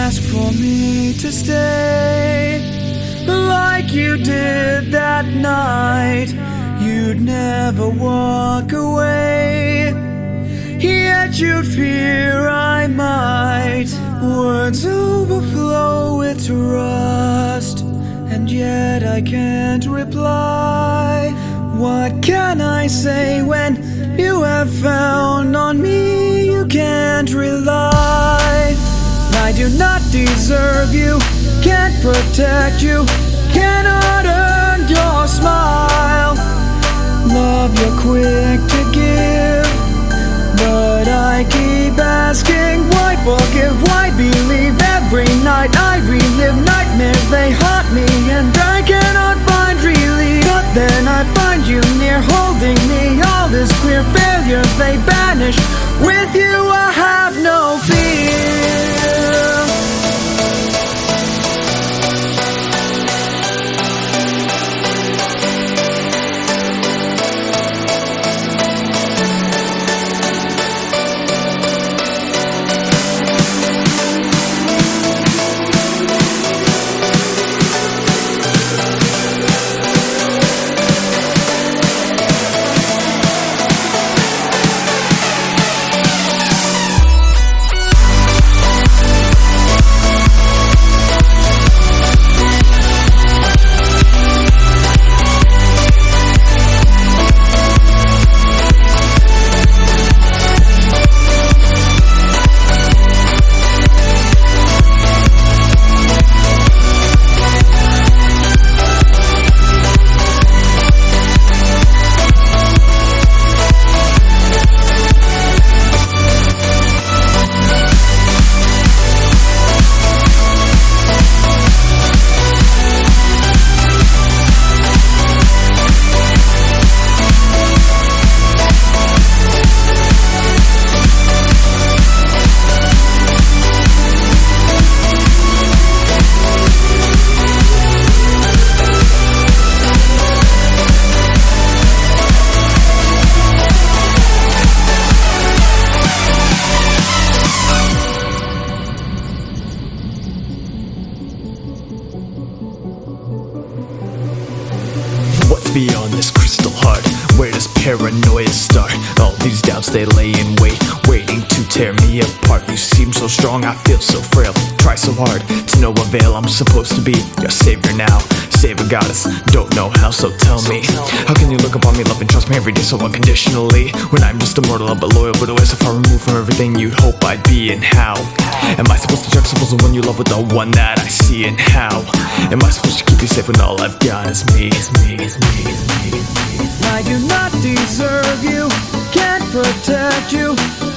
ask for me to stay like you did that night. You'd never walk away, yet you'd fear I might. Words overflow with trust, and yet I can't reply. What can I say when you have found on me you can't rely? I do not deserve you, can't protect you, cannot earn your smile. Love you're quick to give, but I keep asking why forgive, why believe? Every night I relive nightmares, they haunt me and I cannot find relief. But then I find you near, holding me. All these clear failures, they vanish. With you I have no fear. Beyond this crystal heart, where does paranoia start? All these doubts, they lay in wait, waiting to tear me apart. You seem so strong, I feel so frail. Try so hard, to no avail. I'm supposed to be your savior now, save a goddess, don't know how, so tell me, how can you look upon me, love and trust me every day so unconditionally, when I'm just a mortal but loyal, but always so far removed from everything you'd hope I'd be? And how am I supposed to juxtapose the one you love with the one that I see? And how am I supposed to keep you safe when all I've got is me? I do not deserve you, can't protect you,